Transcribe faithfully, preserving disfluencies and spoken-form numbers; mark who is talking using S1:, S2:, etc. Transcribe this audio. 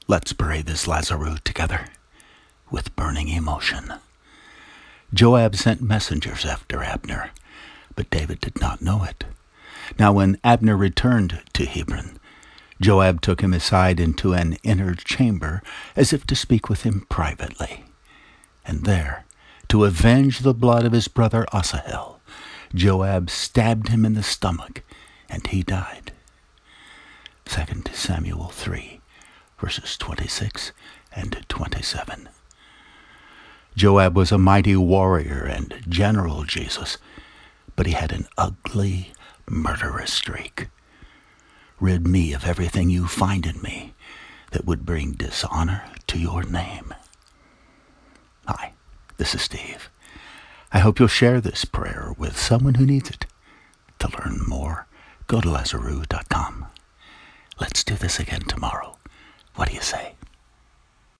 S1: Let's pray this Lazarus together with burning emotion. Joab sent messengers after Abner, but David did not know it. Now when Abner returned to Hebron, Joab took him aside into an inner chamber as if to speak with him privately. And there, to avenge the blood of his brother Asahel, Joab stabbed him in the stomach, and he died. Second Samuel three, verses twenty-six and twenty-seven. Joab was a mighty warrior and general, Jesus, but he had an ugly, murderous streak. Rid me of everything you find in me that would bring dishonor to your name. Hi, this is Steve. I hope you'll share this prayer with someone who needs it. To learn more, go to Lazarus dot com. Let's do this again tomorrow. What do you say?